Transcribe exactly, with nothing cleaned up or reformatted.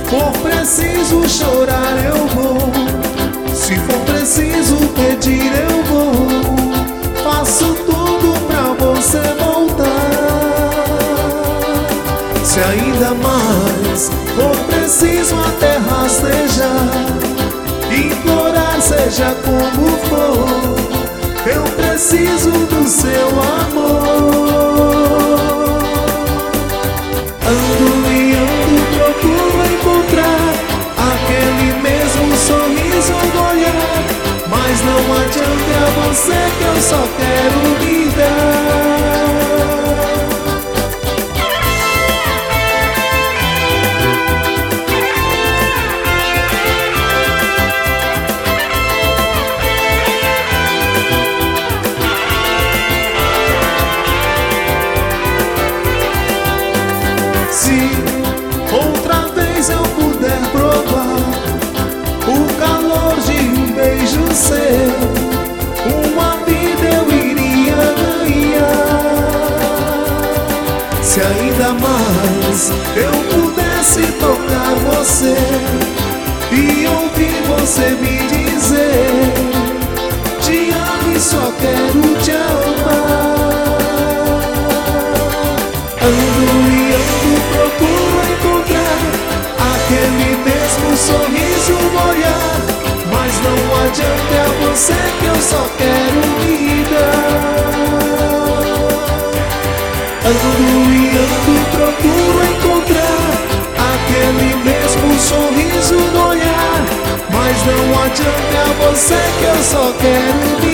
for preciso chorar eu vou, se for preciso pedir eu vou, faço tudo pra você voltar. Se ainda mais for preciso até rastejar, implorar seja como for, eu preciso do seu amor. Ando e ando, procuro encontrar aquele mesmo sorriso no olhar, mas não adianta, é você que eu só quero me dar. Se outra vez eu puder provar o calor de um beijo seu, uma vida eu iria ganhar. Se ainda mais eu pudesse tocar você e ouvir você me dizer: te amo e só quero te amar. Ando e ando, procuro encontrar aquele mesmo sorriso no olhar, mas não adianta, é você que eu só quero me dar. Ando e ando, procuro encontrar aquele mesmo sorriso no olhar, mas não adianta, é você que eu só quero me dar.